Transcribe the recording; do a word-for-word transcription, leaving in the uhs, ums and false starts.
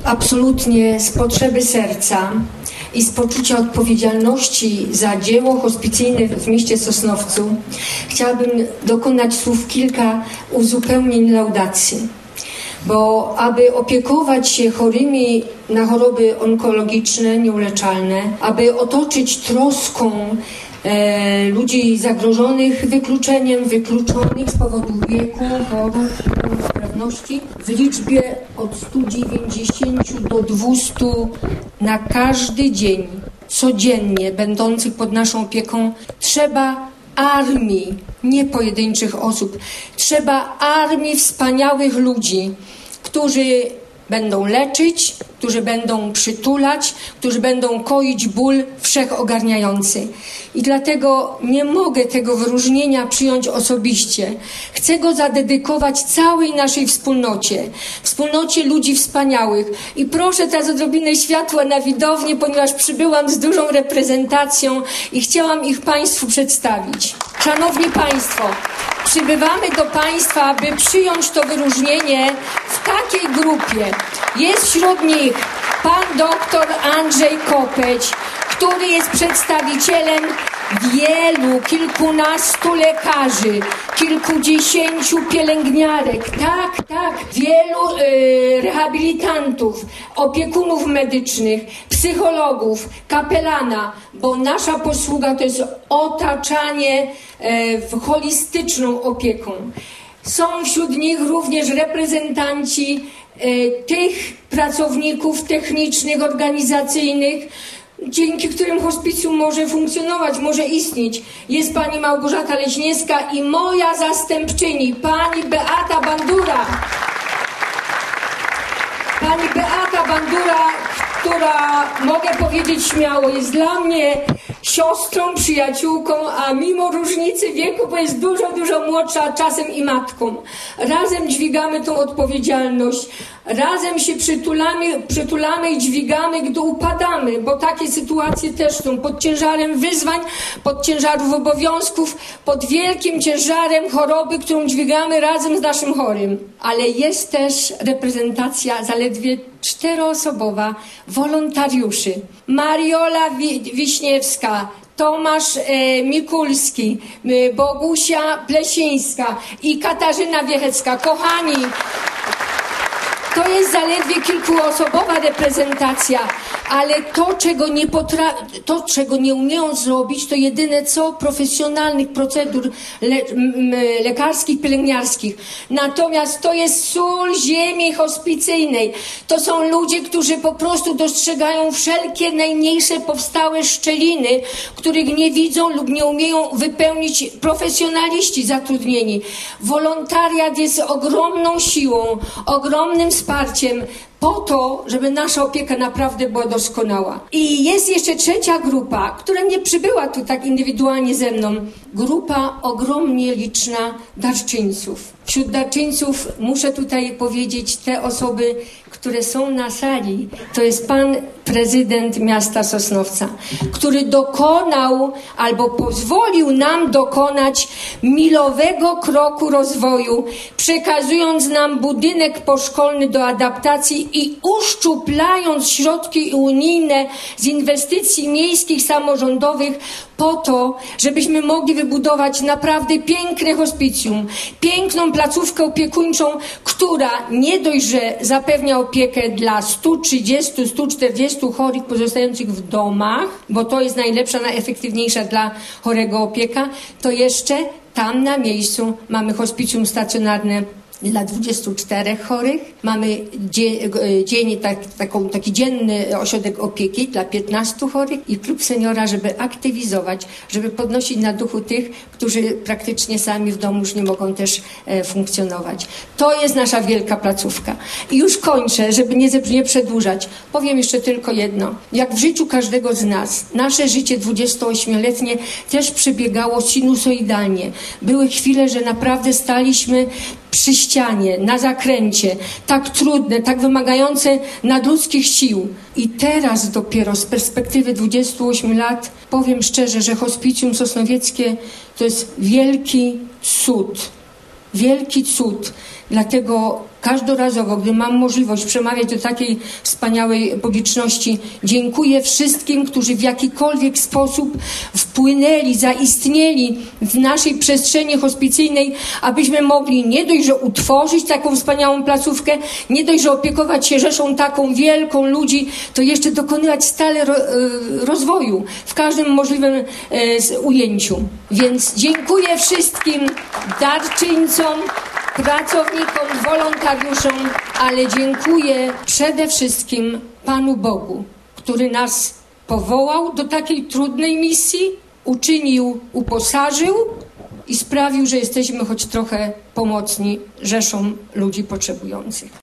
absolutnie z potrzeby serca i z poczucia odpowiedzialności za dzieło hospicyjne w mieście Sosnowcu chciałabym dokonać słów kilka uzupełnień laudacji. Bo aby opiekować się chorymi na choroby onkologiczne, nieuleczalne, aby otoczyć troską e, ludzi zagrożonych wykluczeniem, wykluczonych z powodu wieku, chorób, niepełnosprawności w liczbie od stu dziewięćdziesięciu do dwustu na każdy dzień, codziennie będących pod naszą opieką, trzeba armii, nie pojedynczych osób. Trzeba armii wspaniałych ludzi, którzy będą leczyć, którzy będą przytulać, którzy będą koić ból wszechogarniający. I dlatego nie mogę tego wyróżnienia przyjąć osobiście. Chcę go zadedykować całej naszej wspólnocie, wspólnocie ludzi wspaniałych. I proszę teraz odrobinę światła na widownię, ponieważ przybyłam z dużą reprezentacją i chciałam ich Państwu przedstawić. Szanowni Państwo, przybywamy do Państwa, aby przyjąć to wyróżnienie w takiej grupie. Jest wśród nich pan doktor Andrzej Kopeć, który jest przedstawicielem wielu, kilkunastu lekarzy, kilkudziesięciu pielęgniarek, tak, tak, wielu y, rehabilitantów, opiekunów medycznych, psychologów, kapelana, bo nasza posługa to jest otaczanie y, holistyczną opieką. Są wśród nich również reprezentanci y, tych pracowników technicznych, organizacyjnych, dzięki którym hospicjum może funkcjonować, może istnieć. Jest pani Małgorzata Leśniewska i moja zastępczyni, pani Beata Bandura. Pani Beata Bandura, która, mogę powiedzieć śmiało, jest dla mnie siostrą, przyjaciółką, a mimo różnicy wieku, bo jest dużo, dużo młodsza, czasem i matką. Razem dźwigamy tą odpowiedzialność. Razem się przytulamy, przytulamy i dźwigamy, gdy upadamy, bo takie sytuacje też są pod ciężarem wyzwań, pod ciężarem obowiązków, pod wielkim ciężarem choroby, którą dźwigamy razem z naszym chorym. Ale jest też reprezentacja zaledwie czteroosobowa wolontariuszy. Mariola Wi- Wiśniewska, Tomasz e, Mikulski, e, Bogusia Plesińska i Katarzyna Wiechecka. Kochani, to jest zaledwie kilkuosobowa reprezentacja, ale to, czego nie potra- to, czego nie umieją zrobić, to jedyne co profesjonalnych procedur le- m- lekarskich, pielęgniarskich. Natomiast to jest sól ziemi hospicyjnej. To są ludzie, którzy po prostu dostrzegają wszelkie najmniejsze powstałe szczeliny, których nie widzą lub nie umieją wypełnić profesjonaliści zatrudnieni. Wolontariat jest ogromną siłą, ogromnym wsparciem po to, żeby nasza opieka naprawdę była doskonała. I jest jeszcze trzecia grupa, która nie przybyła tu tak indywidualnie ze mną. Grupa ogromnie liczna darczyńców. Wśród darczyńców muszę tutaj powiedzieć te osoby, które są na sali. To jest pan prezydent miasta Sosnowca, który dokonał albo pozwolił nam dokonać milowego kroku rozwoju, przekazując nam budynek poszkolny do adaptacji i uszczuplając środki unijne z inwestycji miejskich, samorządowych po to, żebyśmy mogli wybudować naprawdę piękne hospicjum, piękną placówkę opiekuńczą, która nie dość, że zapewnia opiekę dla stu trzydziestu do stu czterdziestu chorych pozostających w domach, bo to jest najlepsza, najefektywniejsza dla chorego opieka, to jeszcze tam na miejscu mamy hospicjum stacjonarne dla dwudziestu czterech chorych. Mamy dzie, dzień, tak, taką, taki dzienny ośrodek opieki dla piętnastu chorych i klub seniora, żeby aktywizować, żeby podnosić na duchu tych, którzy praktycznie sami w domu już nie mogą też e, funkcjonować. To jest nasza wielka placówka. I już kończę, żeby nie, nie przedłużać. Powiem jeszcze tylko jedno. Jak w życiu każdego z nas, nasze życie dwudziestoośmioletnie też przebiegało sinusoidalnie. Były chwile, że naprawdę staliśmy przy ścianie, na zakręcie, tak trudne, tak wymagające nadludzkich sił. I teraz dopiero z perspektywy dwudziestu ośmiu lat powiem szczerze, że hospicjum sosnowieckie to jest wielki cud. Wielki cud. Dlatego każdorazowo, gdy mam możliwość przemawiać do takiej wspaniałej publiczności, dziękuję wszystkim, którzy w jakikolwiek sposób wpłynęli, zaistnieli w naszej przestrzeni hospicyjnej, abyśmy mogli nie dość, że utworzyć taką wspaniałą placówkę, nie dość, że opiekować się rzeszą taką wielką ludzi, to jeszcze dokonywać stale ro, rozwoju w każdym możliwym e, ujęciu. Więc dziękuję wszystkim darczyńcom, pracownikom, wolontariuszom, ale dziękuję przede wszystkim Panu Bogu, który nas powołał do takiej trudnej misji, uczynił, uposażył i sprawił, że jesteśmy choć trochę pomocni rzeszom ludzi potrzebujących.